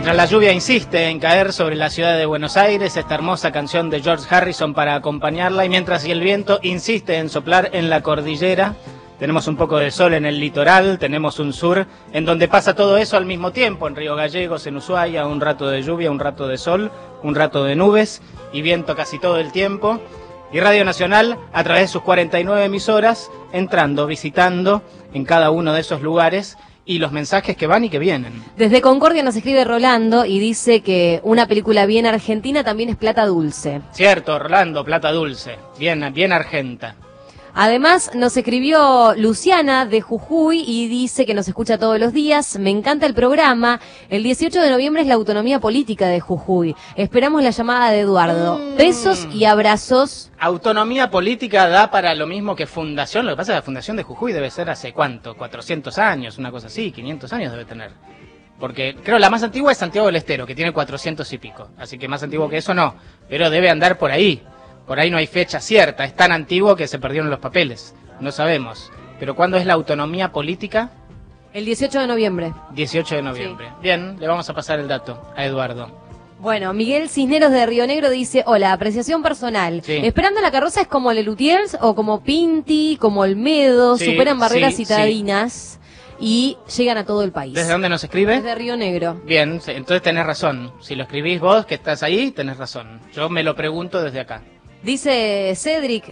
Mientras la lluvia insiste en caer sobre la ciudad de Buenos Aires, esta hermosa canción de George Harrison para acompañarla, y mientras el viento insiste en soplar en la cordillera, tenemos un poco de sol en el litoral, tenemos un sur en donde pasa todo eso al mismo tiempo, en Río Gallegos, en Ushuaia, un rato de lluvia, un rato de sol, un rato de nubes y viento casi todo el tiempo. Y Radio Nacional, a través de sus 49 emisoras, entrando, visitando en cada uno de esos lugares, y los mensajes que van y que vienen. Desde Concordia nos escribe Rolando y dice que una película bien argentina también es Plata Dulce. Cierto, Rolando, Plata Dulce, bien argenta. Además nos escribió Luciana de Jujuy y dice que nos escucha todos los días. Me encanta el programa. El 18 de noviembre es la autonomía política de Jujuy. Esperamos la llamada de Eduardo. Besos y abrazos. Autonomía política da para lo mismo que fundación. Lo que pasa es que la fundación de Jujuy debe ser hace ¿cuánto? 400 años, una cosa así, 500 años debe tener. Porque creo la más antigua es Santiago del Estero, que tiene 400 y pico. Así que más antiguo que eso no. Pero debe andar por ahí. Por ahí no hay fecha cierta, es tan antiguo que se perdieron los papeles, no sabemos. Pero ¿cuándo es la autonomía política? El 18 de noviembre. 18 de noviembre. Sí. Bien, le vamos a pasar el dato a Eduardo. Bueno, Miguel Cisneros de Río Negro dice, hola, apreciación personal. Sí. ¿Esperando la carroza es como Lelutiers o como Pinti, como Olmedo, sí, superan barreras citadinas y llegan a todo el país? ¿Desde dónde nos escribe? Desde Río Negro. Bien, entonces tenés razón. Si lo escribís vos, que estás ahí, tenés razón. Yo me lo pregunto desde acá. Dice Cedric,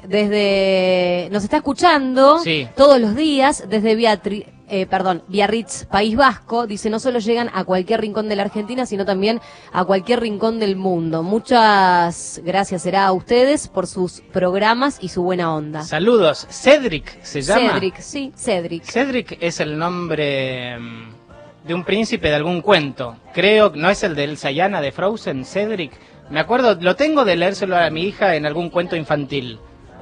nos está escuchando todos los días desde Biarritz, País Vasco. Dice, no solo llegan a cualquier rincón de la Argentina, sino también a cualquier rincón del mundo. Muchas gracias será a ustedes por sus programas y su buena onda. Saludos. Cedric se llama. Cedric, sí, Cedric. Cedric es el nombre de un príncipe de algún cuento. Creo, ¿no es el de Elsa y Anna de Frozen, Cedric? Me acuerdo, lo tengo de leérselo a mi hija en algún cuento infantil.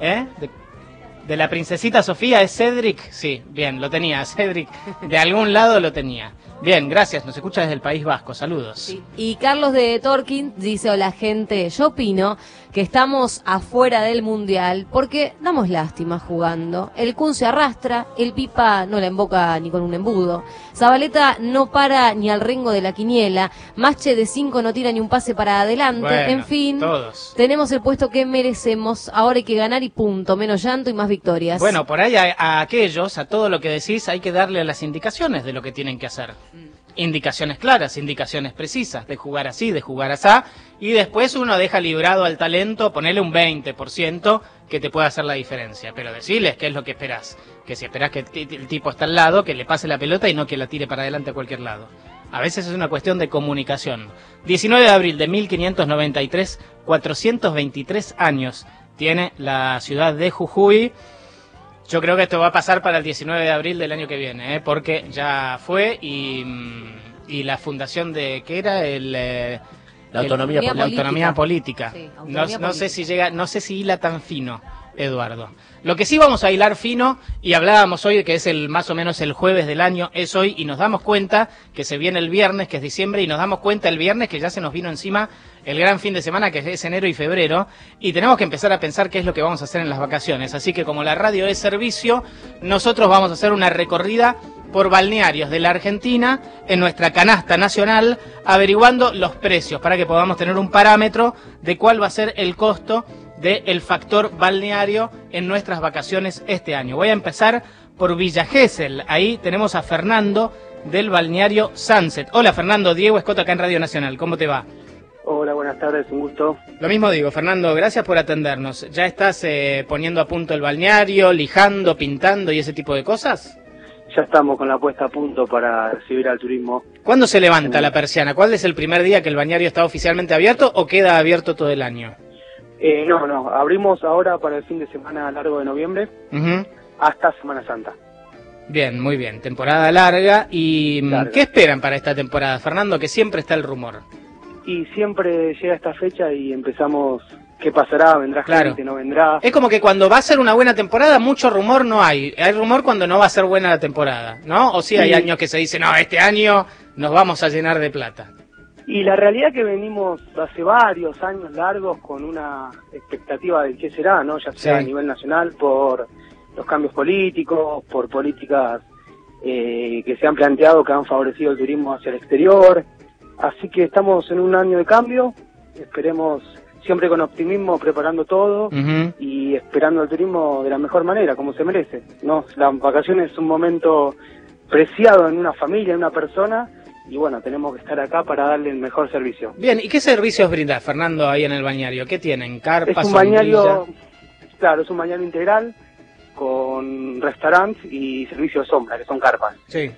De la princesita Sofía, ¿es Cedric? Sí, bien, lo tenía, Cedric. De algún lado lo tenía. Bien, gracias, nos escucha desde el País Vasco, saludos. Sí. Y Carlos de Torquín dice, hola gente, yo opino que estamos afuera del Mundial porque damos lástima jugando. El Kun se arrastra, el Pipa no la emboca ni con un embudo, Zabaleta no para ni al rengo de la quiniela, Masche de 5 no tira ni un pase para adelante, bueno, en fin, todos tenemos el puesto que merecemos, ahora hay que ganar y punto, menos llanto y más victorias. Bueno, por ahí a aquellos, a todo lo que decís, hay que darle las indicaciones de lo que tienen que hacer. Indicaciones claras, indicaciones precisas, de jugar así, de jugar asá, y después uno deja librado al talento, ponerle un 20% que te pueda hacer la diferencia, pero decirles qué es lo que esperás, que si esperás que el tipo está al lado, que le pase la pelota y no que la tire para adelante a cualquier lado. A veces es una cuestión de comunicación. 19 de abril de 1593, 423 años tiene la ciudad de Jujuy. Yo creo que esto va a pasar para el 19 de abril del año que viene, porque ya fue y la fundación de, ¿qué era? La autonomía política. Sí, no sé si llega, no sé si hila tan fino, Eduardo. Lo que sí vamos a hilar fino, y hablábamos hoy que es más o menos el jueves del año, es hoy, y nos damos cuenta que se viene el viernes, que es diciembre, y nos damos cuenta el viernes que ya se nos vino encima el gran fin de semana, que es enero y febrero, y tenemos que empezar a pensar qué es lo que vamos a hacer en las vacaciones. Así que como la radio es servicio, nosotros vamos a hacer una recorrida por balnearios de la Argentina en nuestra canasta nacional, averiguando los precios para que podamos tener un parámetro de cuál va a ser el costo del factor balneario en nuestras vacaciones este año. Voy a empezar por Villa Gesell. Ahí tenemos a Fernando del balneario Sunset. Hola Fernando, Diego Escoto acá en Radio Nacional. ¿Cómo te va? Hola, buenas tardes, un gusto. Lo mismo digo, Fernando, gracias por atendernos. ¿Ya estás poniendo a punto el balneario, lijando, pintando y ese tipo de cosas? Ya estamos con la puesta a punto para recibir al turismo. ¿Cuándo se levanta la persiana? ¿Cuál es el primer día que el balneario está oficialmente abierto o queda abierto todo el año? No, abrimos ahora para el fin de semana largo de noviembre hasta Semana Santa. Bien, muy bien, temporada larga. ¿Y qué esperan para esta temporada, Fernando? Que siempre está el rumor. Y siempre llega esta fecha y empezamos, ¿qué pasará? ¿Vendrá gente? ¿No vendrá? Es como que cuando va a ser una buena temporada, mucho rumor no hay. Hay rumor cuando no va a ser buena la temporada, ¿no? O sí hay años que se dice, no, este año nos vamos a llenar de plata. Y la realidad que venimos hace varios años largos con una expectativa de qué será, ¿no? Ya sea a nivel nacional por los cambios políticos, por políticas que se han planteado que han favorecido el turismo hacia el exterior. Así que estamos en un año de cambio, esperemos siempre con optimismo, preparando todo y esperando el turismo de la mejor manera, como se merece, ¿no? Las vacaciones es un momento preciado en una familia, en una persona, y bueno, tenemos que estar acá para darle el mejor servicio. Bien, ¿y qué servicios brindas, Fernando, ahí en el balneario? ¿Qué tienen? ¿Carpas, Es un balneario, claro, es un balneario integral con restaurante y servicio de sombra, que son carpas. Sí.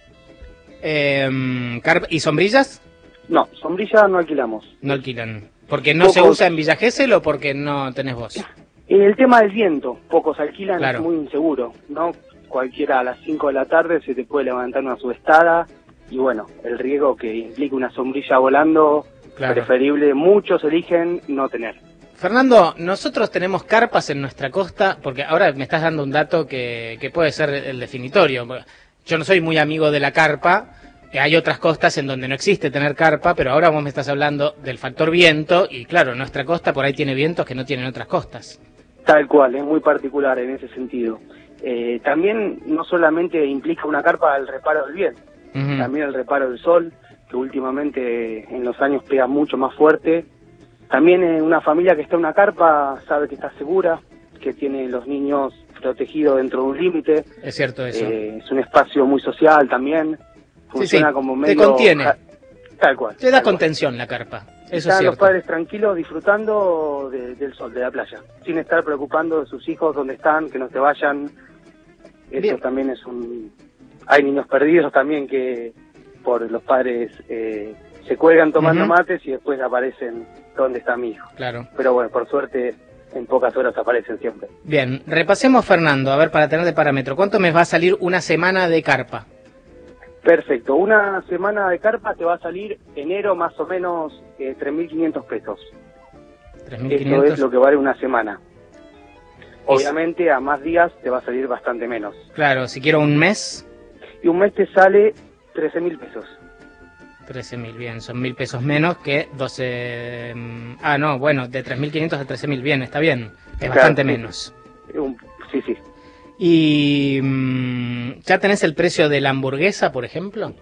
¿Y sombrillas? No, sombrillas no alquilamos. No alquilan. ¿Porque no se usa en Villa Gesell o porque no tenés vos? El tema del viento, pocos alquilan, claro. Es muy inseguro, ¿no? Cualquiera a las 5 de la tarde se te puede levantar una subestada y bueno, el riesgo que implica una sombrilla volando, claro. Preferible, muchos eligen no tener. Fernando, nosotros tenemos carpas en nuestra costa, porque ahora me estás dando un dato que puede ser el definitorio. Yo no soy muy amigo de la carpa, hay otras costas en donde no existe tener carpa, pero ahora vos me estás hablando del factor viento, y claro, nuestra costa por ahí tiene vientos que no tienen otras costas. Tal cual, es muy particular en ese sentido. También no solamente implica una carpa el reparo del viento, también el reparo del sol, que últimamente en los años pega mucho más fuerte. También una familia que está en una carpa sabe que está segura, que tiene los niños protegidos dentro de un límite. Es cierto eso. Es un espacio muy social también. Funciona como medio... Te contiene. Tal cual. Te da contención la carpa. Eso Están es cierto. Los padres tranquilos disfrutando del sol, de la playa, sin estar preocupando de sus hijos, dónde están, que no se vayan. Eso bien. También es un... Hay niños perdidos también que por los padres se cuelgan tomando mates y después aparecen dónde está mi hijo. Claro. Pero bueno, por suerte en pocas horas aparecen siempre. Bien, repasemos, Fernando, a ver, para tener de parámetro, ¿cuánto me va a salir una semana de carpa? Perfecto, una semana de carpa te va a salir enero más o menos 3.500 pesos. 3.500. Eso es lo que vale una semana. Obviamente a más días te va a salir bastante menos. Claro, si quiero un mes. Y un mes te sale 13.000 pesos. 13.000, bien, son 1.000 pesos menos que 12... Ah, no, bueno, de 3.500 a 13.000, bien, está bien, es claro, bastante menos. Sí, sí. ¿Y ya tenés el precio de la hamburguesa, por ejemplo?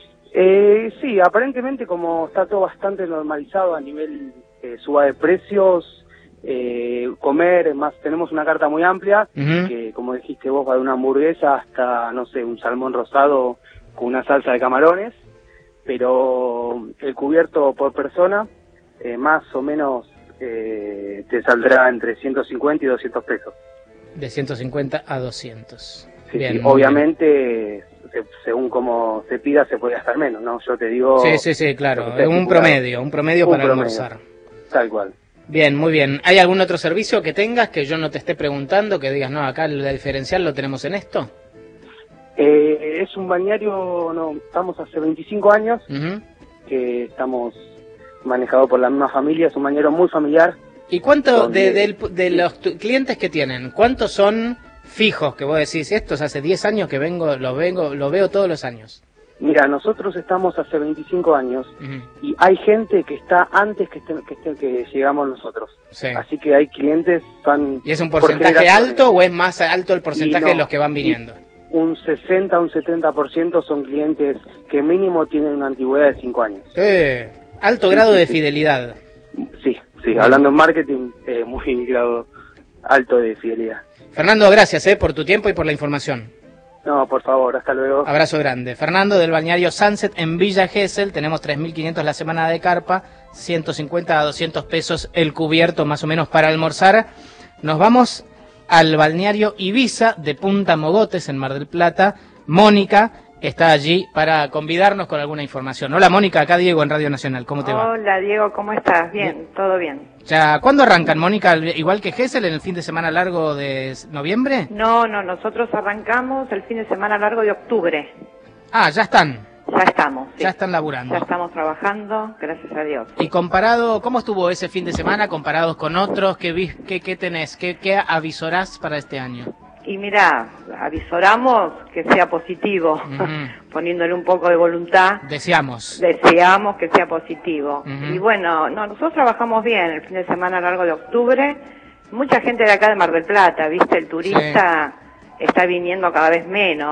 Sí, aparentemente como está todo bastante normalizado a nivel suba de precios, comer, más tenemos una carta muy amplia, que como dijiste vos, va de una hamburguesa hasta, no sé, un salmón rosado con una salsa de camarones, pero el cubierto por persona más o menos te saldrá entre 150 y 200 pesos. De 150 a 200. Sí, bien, sí. Obviamente, según como se pida, se puede gastar menos, ¿no? Yo te digo... Sí, claro, un promedio para almorzar. Tal cual. Bien, muy bien. ¿Hay algún otro servicio que tengas que yo no te esté preguntando, que digas, no, acá el diferencial lo tenemos en esto? Es un balneario, no, estamos hace 25 años, que estamos manejados por la misma familia, es un balneario muy familiar. ¿Y cuánto de los clientes que tienen, cuántos son fijos que vos decís, estos hace 10 años que lo veo todos los años? Mira, nosotros estamos hace 25 años y hay gente que está antes que llegamos nosotros. Sí. Así que hay clientes van... ¿Y es un porcentaje alto o es más alto el porcentaje de los que van viniendo? Un 60, un 70% son clientes que mínimo tienen una antigüedad de 5 años. Alto grado de fidelidad. Sí, hablando en marketing, muy grado alto de fidelidad. Fernando, gracias por tu tiempo y por la información. No, por favor, hasta luego. Abrazo grande. Fernando del balneario Sunset en Villa Gesell, tenemos 3.500 la semana de carpa, 150 a 200 pesos el cubierto más o menos para almorzar. Nos vamos al balneario Ibiza de Punta Mogotes en Mar del Plata. Mónica está allí para convidarnos con alguna información. Hola Mónica, acá Diego en Radio Nacional, ¿cómo te va? Hola Diego, ¿cómo estás? Bien, todo bien. Ya, ¿cuándo arrancan, Mónica? ¿Igual que Gesell en el fin de semana largo de noviembre? No, nosotros arrancamos el fin de semana largo de octubre. Ah, ya están. Ya estamos. Sí. Ya están laburando. Ya estamos trabajando, gracias a Dios. Y comparado, ¿cómo estuvo ese fin de semana comparados con otros? ¿Qué tenés? ¿Qué avisorás para este año? Y mira, avisoramos que sea positivo, poniéndole un poco de voluntad. Deseamos que sea positivo. Y bueno, nosotros trabajamos bien el fin de semana largo de octubre. Mucha gente de acá de Mar del Plata, ¿viste? El turista está viniendo cada vez menos,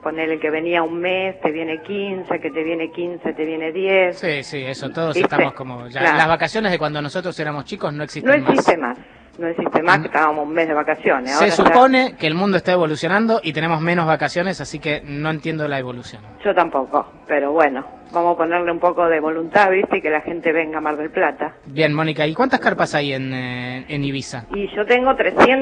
Ponele que venía un mes, te viene 15, que te viene 15, te viene 10. Sí, eso, todos ¿Viste? estamos como... Ya, Claro. Las vacaciones de cuando nosotros éramos chicos no existen No existe más. No existe más, que estábamos un mes de vacaciones. Se Ahora supone que el mundo está evolucionando y tenemos menos vacaciones, así que no entiendo la evolución. Yo tampoco, pero bueno, vamos a ponerle un poco de voluntad, ¿viste? Y que la gente venga a Mar del Plata. Bien, Mónica, ¿y cuántas carpas hay en Ibiza? Y yo tengo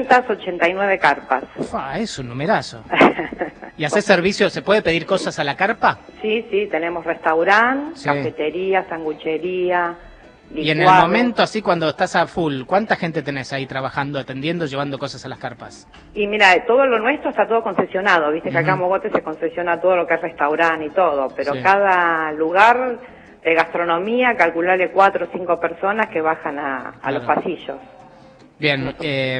389 carpas. Ufá, es un numerazo. ¿Y hacer servicio? ¿Se puede pedir cosas a la carpa? Sí, tenemos restaurante, Sí. cafetería, sanguchería, Y en el licuado. momento así, cuando estás a full, ¿cuánta gente tenés ahí trabajando, atendiendo, llevando cosas a las carpas? Y mira, todo lo nuestro está todo concesionado, viste que acá en Mogotes se concesiona todo lo que es restaurante y todo, pero Sí. cada lugar de gastronomía, calcularle 4 o 5 personas que bajan a los pasillos. Bien,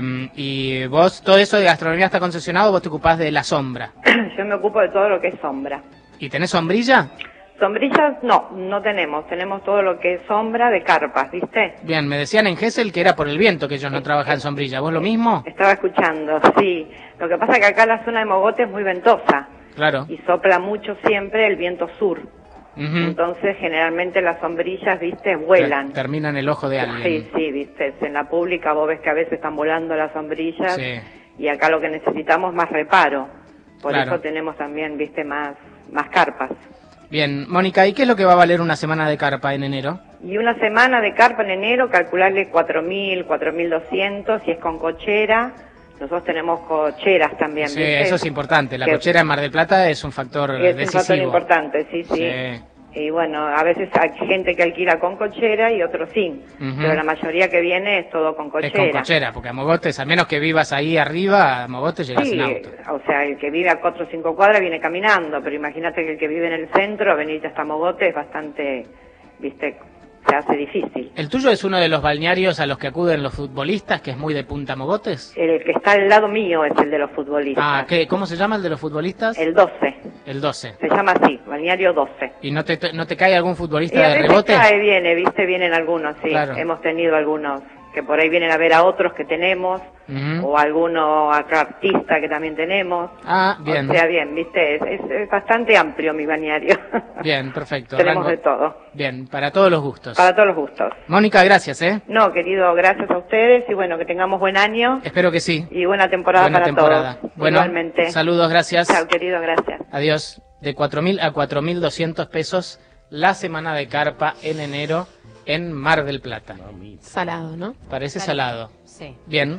y vos, todo eso de gastronomía está concesionado, vos te ocupás de la sombra. Yo me ocupo de todo lo que es sombra. ¿Y tenés sombrilla? Sombrillas no tenemos todo lo que es sombra de carpas, ¿viste? Bien, me decían en Gesell que era por el viento que ellos no trabajan sombrilla. ¿Vos lo mismo? Estaba escuchando, sí. Lo que pasa es que acá la zona de Mogotes es muy ventosa Claro. y sopla mucho siempre el viento sur. Ujú. Entonces, generalmente las sombrillas, ¿viste? Vuelan. Terminan el ojo de alguien. Sí, ¿viste? En la pública vos ves que a veces están volando las sombrillas Sí. y acá lo que necesitamos es más reparo. Por Claro. eso tenemos también, ¿viste? Más carpas. Bien, Mónica, ¿y qué es lo que va a valer una semana de carpa en enero? Y una semana de carpa en enero, calcularle 4.000, 4.200, si es con cochera. Nosotros tenemos cocheras también, Sí, ¿viste? eso es importante. La Que cochera en Mar del Plata es un factor es un decisivo. factor importante, sí. Sí. Y bueno, a veces hay gente que alquila con cochera y otros sin. Ujú. Pero la mayoría que viene es todo con cochera. Es con cochera, porque a Mogotes, al menos que vivas ahí arriba, a Mogotes llegas Sí, en auto. o sea, el que vive a 4 o 5 cuadras viene caminando, pero imagínate que el que vive en el centro, venirte hasta Mogotes es bastante, ¿viste? Se hace difícil. ¿El tuyo es uno de los balnearios a los que acuden los futbolistas, que es muy de Punta Mogotes? El que está al lado mío es el de los futbolistas. Ah, ¿cómo se llama el de los futbolistas? El 12. El 12. Se llama así, balneario 12. ¿Y no te cae algún futbolista Y a de veces rebote? cae, vienen algunos, sí. Claro. Hemos tenido algunos que por ahí vienen a ver a otros que tenemos, Ujú. o alguno acá artista que también tenemos. Ah, bien. O sea, viste, es bastante amplio mi balneario. Bien, perfecto. Tenemos Rango- de todo, Bien, para todos los gustos. para todos los gustos. Mónica, gracias, ¿eh? No, querido, gracias a ustedes y bueno, que tengamos buen año Espero que sí. y buena temporada Buena para temporada. todos. Bueno, Igualmente. saludos, gracias. Chao, querido, gracias. Adiós. De 4.000 a 4.200 pesos la semana de carpa en enero en Mar del Plata. Salado, ¿no? Parece salado. Sí. Bien,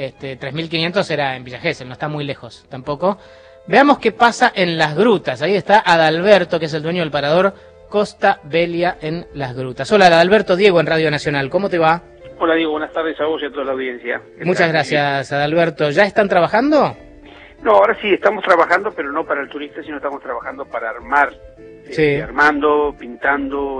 3.500 era en Villa Gesell, no está muy lejos tampoco. Veamos qué pasa en Las Grutas. Ahí está Adalberto, que es el dueño del parador Costa Belia en Las Grutas. Hola, Adalberto. Diego en Radio Nacional. ¿Cómo te va? Hola Diego, buenas tardes a vos y a toda la audiencia. Muchas gracias, Adalberto. ¿Ya están trabajando? No, ahora sí, estamos trabajando, pero no para el turista, sino estamos trabajando para armar, Sí. armando, pintando,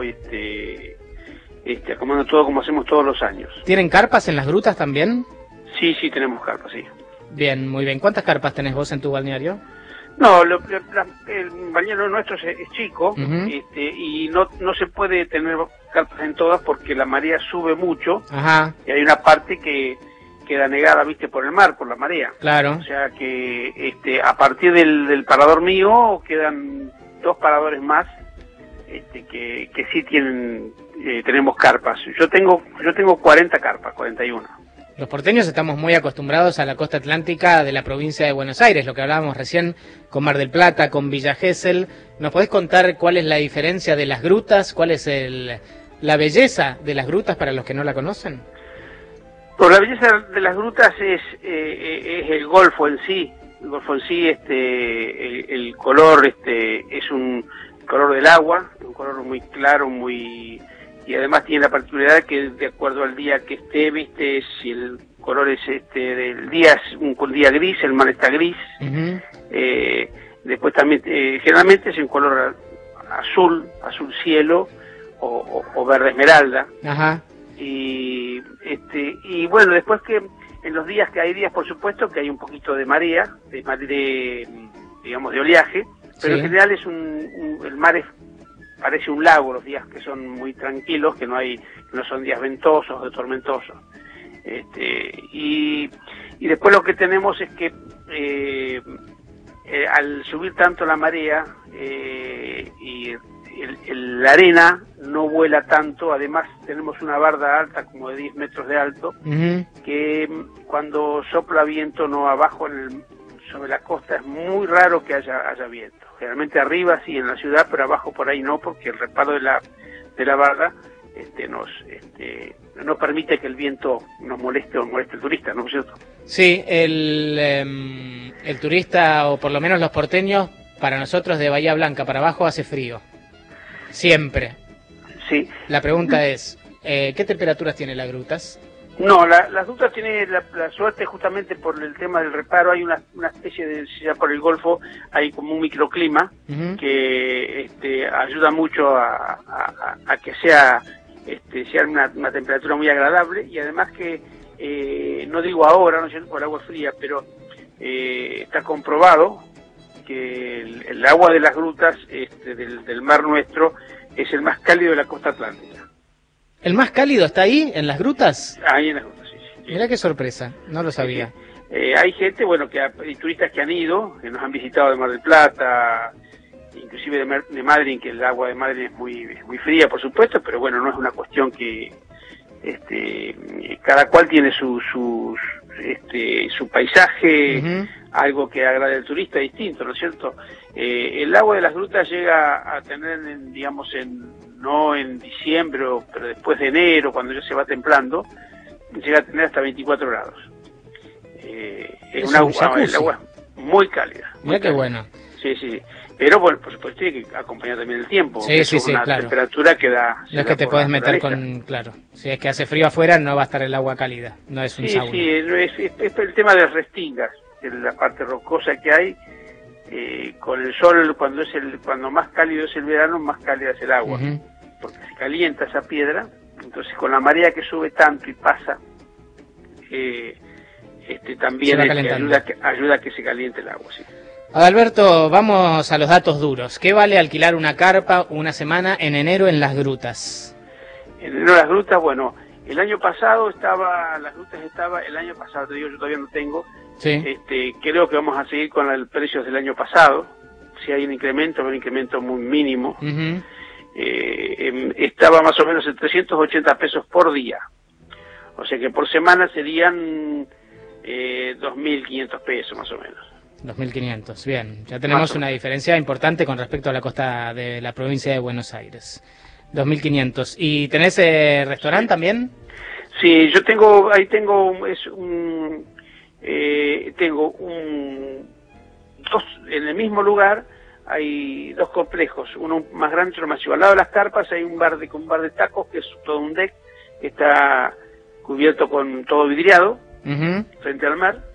acomodando todo como hacemos todos los años. ¿Tienen carpas en Las Grutas también? Sí, tenemos carpas, sí. Bien, muy bien. ¿Cuántas carpas tenés vos en tu balneario? No, el balneario nuestro es chico, Ujú. y no se puede tener carpas en todas porque la marea sube mucho Ajá, y hay una parte que queda negada, viste, por el mar, por la marea. claro. O sea que a partir del parador mío quedan 2 paradores más que sí tenemos carpas. Yo tengo 40 carpas, 41. Los porteños estamos muy acostumbrados a la costa atlántica de la provincia de Buenos Aires, lo que hablábamos recién con Mar del Plata, con Villa Gesell. ¿Nos podés contar cuál es la diferencia de las grutas? ¿Cuál es la belleza de las grutas para los que no la conocen? Pero la belleza de las grutas es el golfo en sí. El golfo en sí, el color es un color del agua, un color muy claro, y además tiene la particularidad que de acuerdo al día que esté, viste, si el color es del día es un día gris, el mar está gris. Ujú. Después también generalmente es un color azul cielo o verde esmeralda. Ajá, Y bueno, después que en los días que hay días, por supuesto, que hay un poquito de marea, digamos de oleaje, pero Sí. en general es el mar parece un lago los días que son muy tranquilos, que no son días ventosos o tormentosos. Y después lo que tenemos es que al subir tanto la marea y la arena no vuela tanto, además tenemos una barda alta como de 10 metros de alto, que cuando sopla viento no abajo sobre la costa es muy raro que haya viento. Generalmente arriba sí en la ciudad, pero abajo por ahí no, porque el respaldo de la barda no permite que el viento nos moleste o moleste al turista, ¿no es cierto? Sí, el turista, o por lo menos los porteños, para nosotros de Bahía Blanca para abajo hace frío. Siempre. Sí. La pregunta es, ¿qué temperaturas tiene las grutas? No, las grutas tienen la suerte justamente por el tema del reparo. Hay una especie de, ya por el Golfo, hay como un microclima que ayuda mucho a que sea una temperatura muy agradable, y además que, no digo ahora, no es cierto, por el agua fría, pero está comprobado que el agua de las grutas del mar nuestro es el más cálido de la costa atlántica. ¿El más cálido está ahí, en las grutas? Ahí en las grutas, sí. Mirá qué sorpresa, no lo sabía. Hay gente, bueno, hay turistas que han ido, que nos han visitado de Mar del Plata, inclusive de Madrid, que el agua de Madrid es muy fría, por supuesto, pero bueno, no es una cuestión que cada cual tiene su paisaje, algo que agrade al turista distinto, ¿no es cierto? El agua de las grutas llega a tener, no en diciembre, pero después de enero, cuando ya se va templando, llega a tener hasta 24 grados. Es el agua muy cálida. Mira qué bueno. Sí. Pero bueno, por supuesto tiene que acompañar también el tiempo. Sí, una claro. Temperatura que da... No es que te puedes meter claro. Si es que hace frío afuera, no va a estar el agua cálida. No es un sauna. Sí, es el tema de las restingas, que es la parte rocosa que hay. Con el sol, cuando más cálido es el verano, más cálida es el agua. Porque se calienta esa piedra. Entonces, con la marea que sube tanto y pasa, también ayuda a que se caliente el agua, sí. Adalberto, vamos a los datos duros. ¿Qué vale alquilar una carpa una semana en enero en las grutas? En enero las grutas, bueno, el año pasado el año pasado, te digo, yo todavía no tengo, sí. Creo que vamos a seguir con el precio del año pasado. Si hay un incremento muy mínimo. Estaba más o menos en 380 pesos por día. O sea que por semana serían 2.500 pesos más o menos. 2.500, bien. Ya tenemos una diferencia importante con respecto a la costa de la provincia de Buenos Aires. 2.500. ¿Y tenés restaurante también? Sí, yo tengo dos, en el mismo lugar hay dos complejos, uno más grande y otro más chico. Al lado de las carpas hay un bar de tacos, que es todo un deck, que está cubierto con todo vidriado, frente al mar.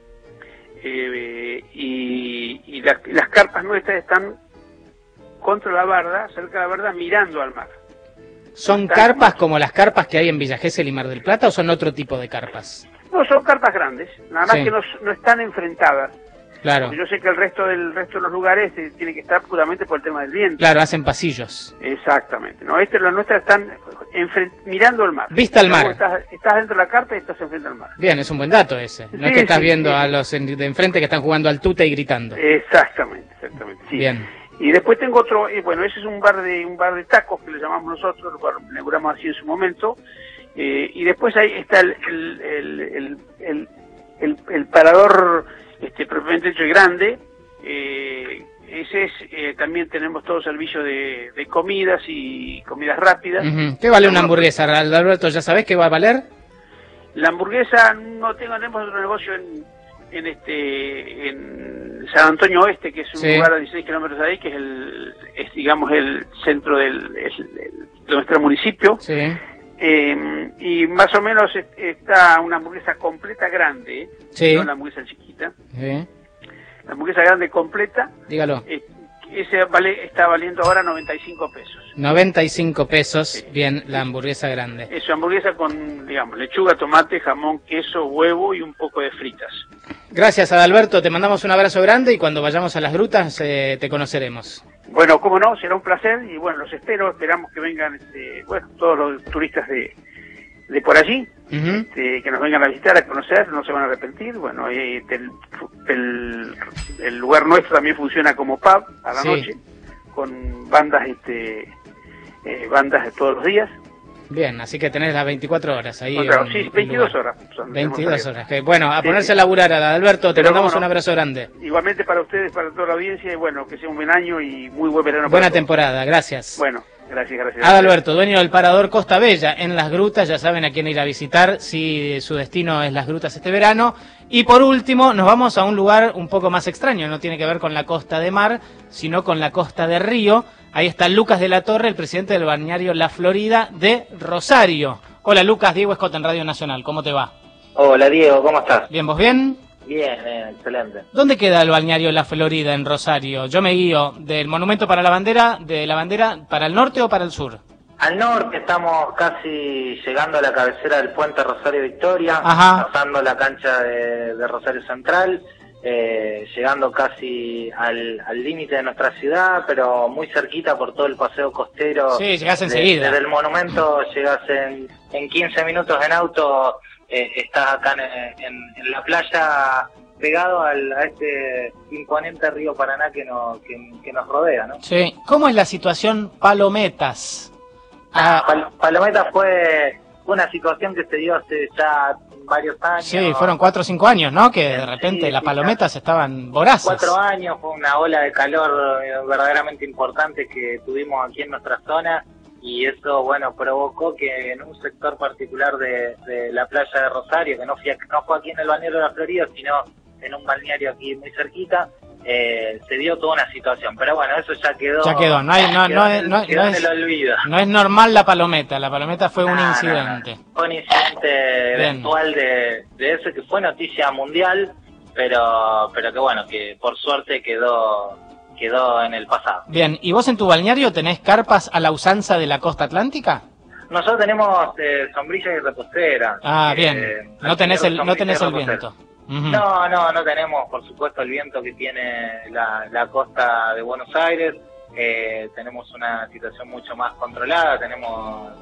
Y las carpas nuestras están contra la barda, cerca de la barda, mirando al mar. ¿Son carpas como las carpas que hay en Villa Gesell y Mar del Plata, o son otro tipo de carpas? No, son carpas grandes, nada más que no están enfrentadas. Claro. Porque yo sé que el resto de los lugares tiene que estar puramente por el tema del viento. Claro, hacen pasillos. Exactamente. No, las nuestras están mirando al mar. Vista al mar. Estás dentro de la carpa y estás enfrente al mar. Bien, es un buen dato ese. No es que estás viendo a los de enfrente que están jugando al tute y gritando. Exactamente, sí. Bien. Y después tengo otro, bueno, ese es un bar de tacos, que le llamamos nosotros, lo inauguramos así en su momento. Y después ahí está el parador propiamente hecho y grande. Ese es, también tenemos todo servicio de comidas y comidas rápidas. ¿Qué vale una hamburguesa, Alberto? ¿Ya sabés qué va a valer? La hamburguesa tenemos otro negocio en San Antonio Oeste, que es un lugar a 16 kilómetros de ahí, que es digamos el centro de nuestro municipio. Sí. Y más o menos está una hamburguesa completa grande, no la hamburguesa chiquita. Sí. La hamburguesa grande completa. Dígalo. Está valiendo ahora 95 pesos. 95 pesos, sí. Bien, la hamburguesa grande. Es una hamburguesa con, digamos, lechuga, tomate, jamón, queso, huevo y un poco de fritas. Gracias, Adalberto, te mandamos un abrazo grande y cuando vayamos a las grutas te conoceremos. Bueno, cómo no, será un placer y bueno, esperamos que vengan todos los turistas de por allí, que nos vengan a visitar, a conocer, no se van a arrepentir. Bueno, el lugar nuestro también funciona como pub a la noche, con bandas bandas de todos los días. Bien, así que tenés las 24 horas ahí. Claro, sí, 22 horas. 22 horas. Que, bueno, a ponerse a laburar, Alberto, te mandamos un abrazo grande. Igualmente para ustedes, para toda la audiencia, y bueno, que sea un buen año y muy buen verano. Buena temporada, gracias. Bueno, gracias. Adalberto, dueño del Parador Costa Bella, en Las Grutas, ya saben a quién ir a visitar si su destino es Las Grutas este verano. Y por último, nos vamos a un lugar un poco más extraño, no tiene que ver con la costa de mar, sino con la costa de río. Ahí está Lucas de la Torre, el presidente del balneario La Florida de Rosario. Hola Lucas, Diego Escota en Radio Nacional, ¿cómo te va? Hola Diego, ¿cómo estás? Bien, ¿vos bien? Bien, excelente. ¿Dónde queda el balneario La Florida en Rosario? Yo me guío del Monumento para la Bandera, de la Bandera, ¿para el norte o para el sur? Al norte estamos casi llegando a la cabecera del puente Rosario Victoria, pasando la cancha de Rosario Central, llegando casi al límite de nuestra ciudad, pero muy cerquita por todo el paseo costero. Sí, llegás enseguida. Desde el monumento llegás en 15 minutos en auto, estás acá en la playa, pegado a este imponente río Paraná que nos rodea, ¿no? Sí. ¿Cómo es la situación Palometas? Palometas fue una situación que se dio hace ya varios años. Sí, fueron 4 o 5 años, ¿no? Que de repente las palometas estaban voraces. 4 años, fue una ola de calor verdaderamente importante que tuvimos aquí en nuestra zona, y eso, bueno, provocó que en un sector particular de la playa de Rosario, que no fue aquí en el balneario de La Florida, sino en un balneario aquí muy cerquita, se dio toda una situación, pero bueno, eso ya quedó. Ya quedó, no en el olvido. No es normal la palometa fue un incidente. Fue un incidente eventual de eso, que fue noticia mundial, pero que bueno, que por suerte quedó en el pasado. Bien, ¿y vos en tu balneario tenés carpas a la usanza de la costa atlántica? Nosotros tenemos sombrillas y reposteras. Bien, no tenés el viento. No tenemos, por supuesto, el viento que tiene la costa de Buenos Aires. Tenemos una situación mucho más controlada. Tenemos,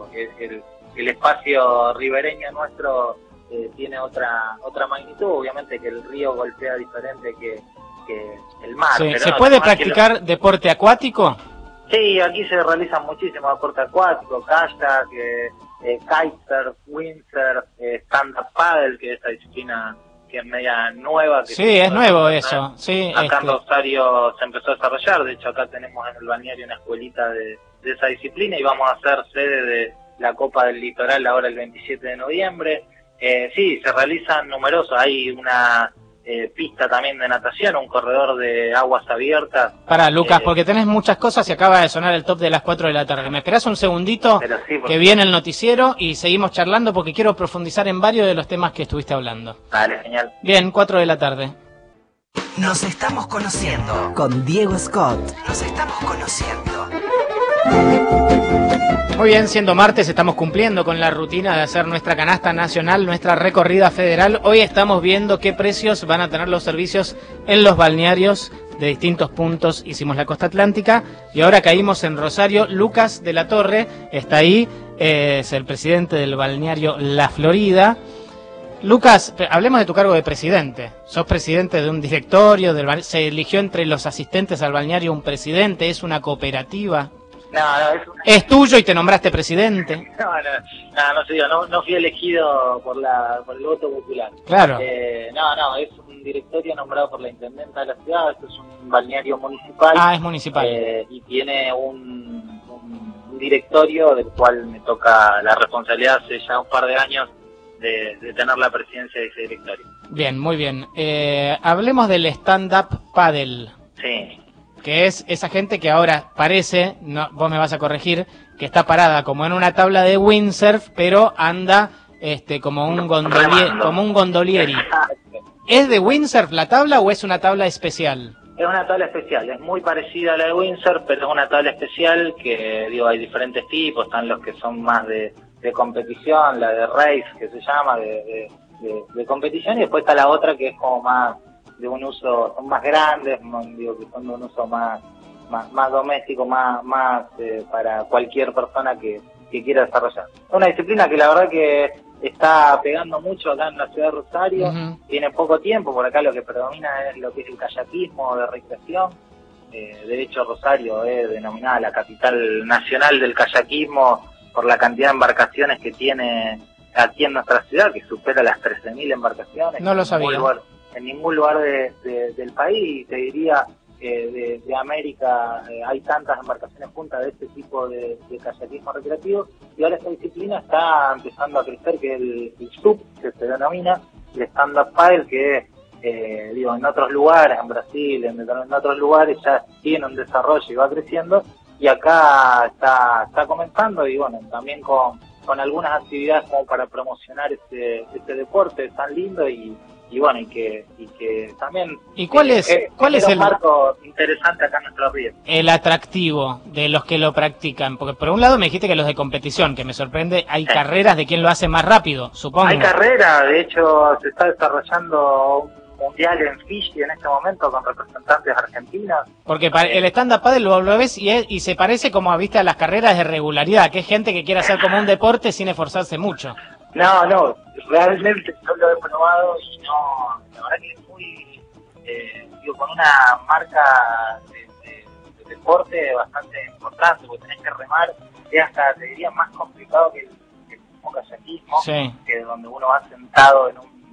el espacio ribereño nuestro tiene otra magnitud. Obviamente que el río golpea diferente que el mar. Sí. Pero ¿se puede practicar deporte acuático? Sí, aquí se realizan muchísimos deportes acuáticos, kayak, kitesurf, windsurf, stand-up paddle, que es esta disciplina que es media nueva. Es nuevo eso. Sí, acá en Rosario se empezó a desarrollar, de hecho acá tenemos en el balneario una escuelita de esa disciplina y vamos a ser sede de la Copa del Litoral ahora el 27 de noviembre. Sí, se realizan numerosos, hay una pista también de natación, un corredor de aguas abiertas. Para Lucas, porque tenés muchas cosas y acaba de sonar el top de las 4 de la tarde. ¿Me esperás un segundito? Que viene el noticiero y seguimos charlando porque quiero profundizar en varios de los temas que estuviste hablando. Dale, genial. Bien, 4 de la tarde. Nos estamos conociendo con Diego Scott. Nos estamos conociendo. Muy bien, siendo martes estamos cumpliendo con la rutina de hacer nuestra canasta nacional, nuestra recorrida federal. Hoy estamos viendo qué precios van a tener los servicios en los balnearios de distintos puntos. Hicimos la costa atlántica y ahora caímos en Rosario. Lucas de la Torre está ahí, es el presidente del balneario La Florida. Lucas, hablemos de tu cargo de presidente. Sos presidente de un directorio, se eligió entre los asistentes al balneario un presidente, es una cooperativa. Es tuyo y te nombraste presidente. No fui elegido por el voto popular. Claro. Es un directorio nombrado por la intendenta de la ciudad. Esto es un balneario municipal. Es municipal. Y tiene un directorio del cual me toca la responsabilidad hace ya un par de años de tener la presidencia de ese directorio. Bien, muy bien. Hablemos del stand-up paddle. Sí. Que es esa gente que ahora parece, vos me vas a corregir, que está parada como en una tabla de windsurf, pero anda como un gondolieri. ¿Es de windsurf la tabla o es una tabla especial? Es una tabla especial, es muy parecida a la de windsurf, pero es una tabla especial que, hay diferentes tipos, están los que son más de competición, la de race, que se llama, de competición, y después está la otra que es como más de un uso, son más grandes, que son de un uso más doméstico, más para cualquier persona que quiera desarrollar. Es una disciplina que la verdad que está pegando mucho acá en la ciudad de Rosario, tiene poco tiempo, por acá lo que predomina es lo que es el kayakismo de recreación. De hecho, Rosario es denominada la capital nacional del kayakismo por la cantidad de embarcaciones que tiene aquí en nuestra ciudad, que supera las 13.000 embarcaciones. No lo sabía. En ningún lugar del país, te diría, de América, hay tantas embarcaciones juntas de este tipo de kayakismo recreativo, y ahora esta disciplina está empezando a crecer, que es el SUP, que se denomina, el stand-up paddle, que en otros lugares, en Brasil, en otros lugares ya tiene un desarrollo y va creciendo, y acá está comenzando, y bueno, también con algunas actividades como para promocionar este deporte tan lindo y que también ¿y cuál es el marco interesante acá en nuestro río? El atractivo de los que lo practican, porque por un lado me dijiste que los de competición, que me sorprende, hay carreras de quién lo hace más rápido, supongo. Hay carreras, de hecho se está desarrollando un mundial en Fiji en este momento con representantes argentinos. Porque el stand-up paddle lo ves y se parece como viste a las carreras de regularidad, que es gente que quiere hacer como un deporte sin esforzarse mucho. No, realmente yo lo he probado y no, la verdad que es muy, con una marca de deporte bastante importante, porque tenés que remar, es hasta, te diría, más complicado que el mismo kayakismo, que donde uno va sentado en un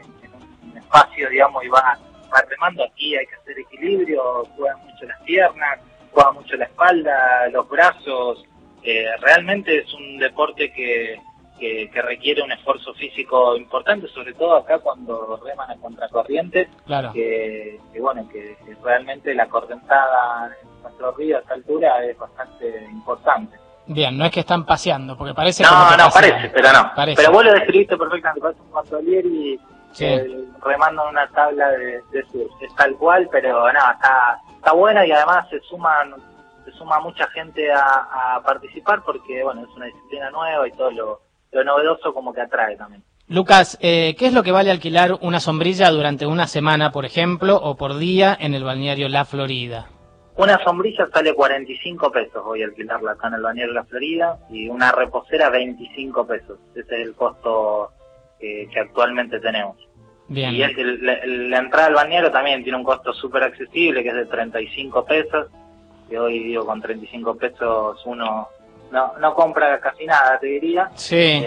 espacio, digamos, y va remando. Aquí hay que hacer equilibrio, juegan mucho las piernas, juega mucho la espalda, los brazos, realmente es un deporte que requiere un esfuerzo físico importante, sobre todo acá cuando reman a contracorriente, claro. que realmente la correntada en nuestro río a esta altura es bastante importante. Bien, no es que están paseando, porque parece parece, pero no. Parece. Pero vos lo describiste perfectamente, parece un bandolier y remando en una tabla de surf. Es tal cual, pero no, está bueno, y además se suma mucha gente a participar, porque bueno, es una disciplina nueva y todo lo novedoso como que atrae también. Lucas, ¿qué es lo que vale alquilar una sombrilla durante una semana, por ejemplo, o por día en el balneario La Florida? Una sombrilla sale 45 pesos, voy a alquilarla acá en el balneario La Florida, y una reposera 25 pesos. Ese es el costo que actualmente tenemos. Bien. Y la entrada al balneario también tiene un costo súper accesible, que es de 35 pesos, que hoy con 35 pesos uno no compra casi nada, te diría. Sí.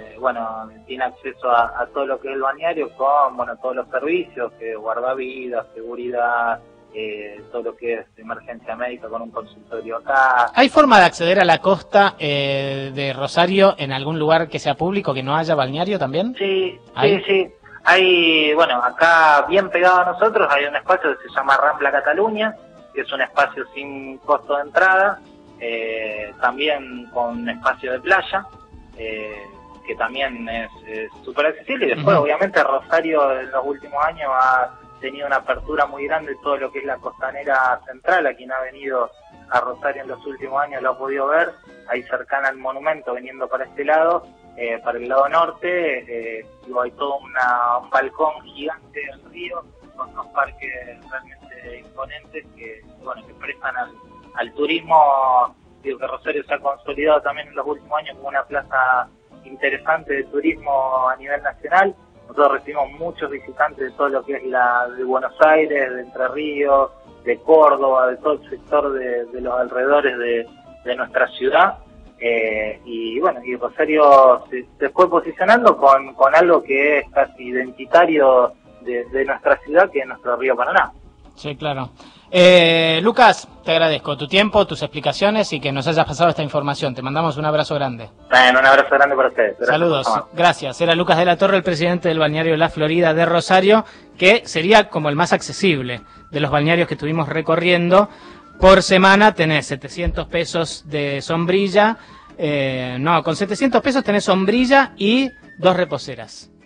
Tiene acceso a todo lo que es el balneario con, todos los servicios, que guardavidas, seguridad, todo lo que es emergencia médica con un consultorio acá. ¿Hay forma de acceder a la costa de Rosario en algún lugar que sea público, que no haya balneario también? Sí. Hay, acá bien pegado a nosotros hay un espacio que se llama Rambla Cataluña, que es un espacio sin costo de entrada, también con espacio de playa, que también es súper accesible. Y después, obviamente, Rosario en los últimos años ha tenido una apertura muy grande en todo lo que es la costanera central. A quien ha venido a Rosario en los últimos años lo ha podido ver, ahí cercana al monumento, viniendo para este lado, para el lado norte, hay todo un balcón gigante del río, con unos parques realmente imponentes que prestan al turismo. Que Rosario se ha consolidado también en los últimos años como una plaza interesante de turismo a nivel nacional. Nosotros recibimos muchos visitantes de todo lo que es de Buenos Aires, de Entre Ríos, de Córdoba, de todo el sector de los alrededores de nuestra ciudad. Y Rosario se fue posicionando con algo que es casi identitario de nuestra ciudad, que es nuestro río Paraná. Sí, claro. Lucas, te agradezco tu tiempo, tus explicaciones y que nos hayas pasado esta información. Te mandamos un abrazo grande. Bueno, un abrazo grande para ustedes. Gracias. Saludos, gracias. Era Lucas de la Torre, el presidente del balneario La Florida de Rosario, que sería como el más accesible de los balnearios que estuvimos recorriendo. Por semana tenés 700 pesos de sombrilla. Con 700 pesos tenés sombrilla y 2 reposeras.